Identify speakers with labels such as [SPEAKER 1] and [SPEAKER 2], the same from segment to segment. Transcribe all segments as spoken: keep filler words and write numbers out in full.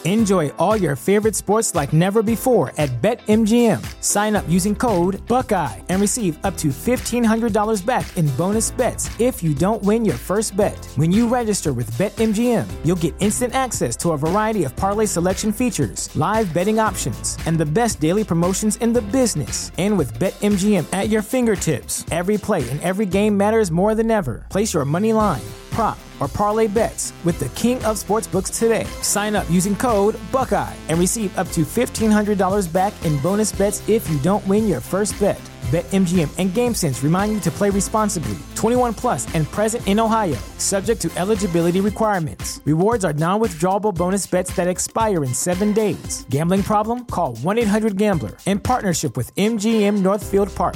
[SPEAKER 1] Enjoy all your favorite sports like never before at BetMGM. Sign up using code Buckeye and receive up to fifteen hundred dollars back in bonus bets if you don't win your first bet. When you register with BetMGM, you'll get instant access to a variety of parlay selection features, live betting options, and the best daily promotions in the business. And with BetMGM at your fingertips, every play and every game matters more than ever. Place your money line, prop, or parlay bets with the king of sportsbooks today. Sign up using code Buckeye and receive up to fifteen hundred dollars back in bonus bets if you don't win your first bet. BetMGM and GameSense remind you to play responsibly. twenty-one plus and present in Ohio, subject to eligibility requirements. Rewards are non-withdrawable bonus bets that expire in seven days. Gambling problem? Call one eight hundred gambler in partnership with M G M Northfield Park.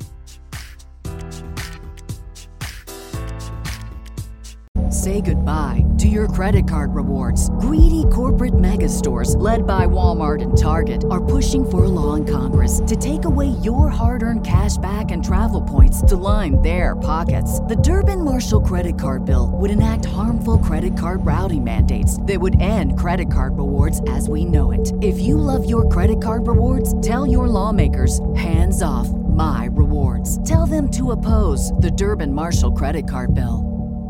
[SPEAKER 2] Say goodbye to your credit card rewards. Greedy corporate mega stores, led by Walmart and Target, are pushing for a law in Congress to take away your hard-earned cash back and travel points to line their pockets. The Durbin-Marshall credit card bill would enact harmful credit card routing mandates that would end credit card rewards as we know it. If you love your credit card rewards, tell your lawmakers, hands off my rewards. Tell them to oppose the Durbin-Marshall credit card bill.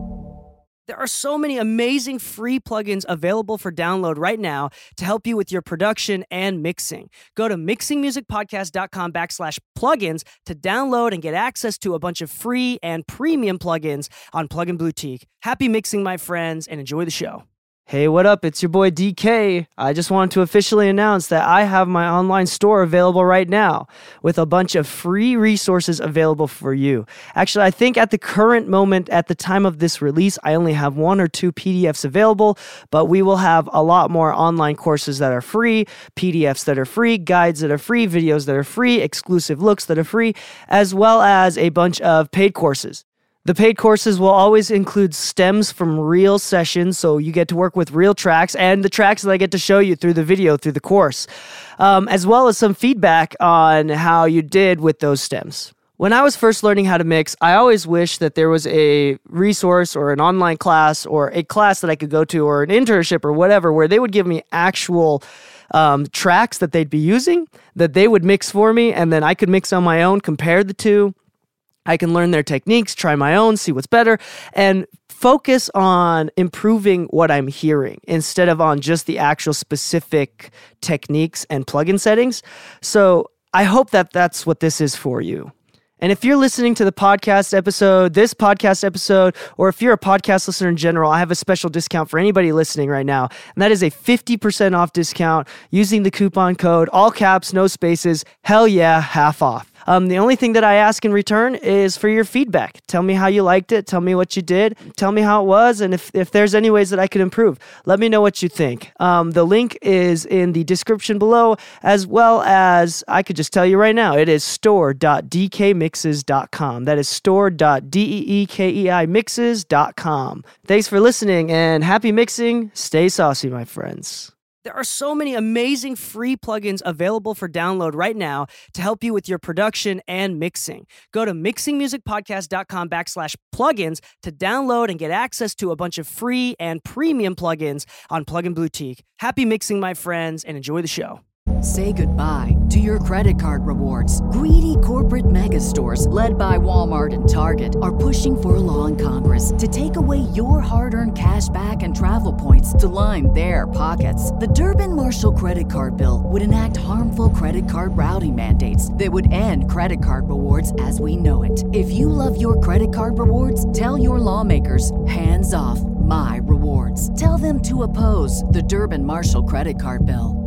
[SPEAKER 3] There are so many amazing free plugins available for download right now to help you with your production and mixing. Go to mixingmusicpodcast.com backslash plugins to download and get access to a bunch of free and premium plugins on Plugin Boutique. Happy mixing, my friends, and enjoy the show. Hey, what up? It's your boy D K. I just wanted to officially announce that I have my online store available right now with a bunch of free resources available for you. Actually, I think at the current moment, at the time of this release, I only have one or two P D Fs available, but we will have a lot more online courses that are free, P D Fs that are free, guides that are free, videos that are free, exclusive looks that are free, as well as a bunch of paid courses. The paid courses will always include stems from real sessions, so you get to work with real tracks and the tracks that I get to show you through the video, through the course, um, as well as some feedback on how you did with those stems. When I was first learning how to mix, I always wished that there was a resource or an online class or a class that I could go to or an internship or whatever where they would give me actual um, tracks that they'd be using, that they would mix for me, and then I could mix on my own, compare the two. I can learn their techniques, try my own, see what's better, and focus on improving what I'm hearing instead of on just the actual specific techniques and plugin settings. So I hope that that's what this is for you. And if you're listening to the podcast episode, this podcast episode, or if you're a podcast listener in general, I have a special discount for anybody listening right now. And that is a fifty percent off discount using the coupon code, all caps, no spaces, hell yeah, half off. Um, the only thing that I ask in return is for your feedback. Tell me how you liked it. Tell me what you did. Tell me how it was. And if, if there's any ways that I could improve, let me know what you think. Um, the link is in the description below, as well as I could just tell you right now, it is store dot d k mixes dot com. That is store dot d e e k e i mixes dot com. Thanks for listening and happy mixing. Stay saucy, my friends. There are so many amazing free plugins available for download right now to help you with your production and mixing. Go to mixingmusicpodcast.com backslash plugins to download and get access to a bunch of free and premium plugins on Plugin Boutique. Happy mixing, my friends, and enjoy the show.
[SPEAKER 2] Say goodbye to your credit card rewards. Greedy corporate mega stores, led by Walmart and Target, are pushing for a law in Congress to take away your hard-earned cash back and travel points to line their pockets. The Durbin-Marshall credit card bill would enact harmful credit card routing mandates that would end credit card rewards as we know it. If you love your credit card rewards, tell your lawmakers, hands off my rewards. Tell them to oppose the Durbin-Marshall credit card bill.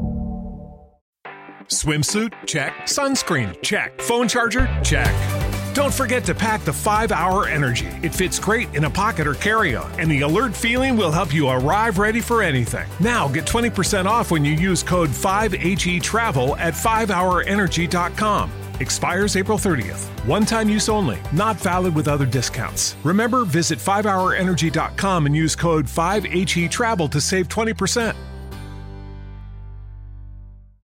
[SPEAKER 4] Swimsuit? Check. Sunscreen? Check. Phone charger? Check. Don't forget to pack the five hour Energy. It fits great in a pocket or carry-on, and the alert feeling will help you arrive ready for anything. Now get twenty percent off when you use code five H E travel at five hour energy dot com. Expires April thirtieth. One-time use only. Not valid with other discounts. Remember, visit five hour energy dot com and use code five H E travel to save twenty percent.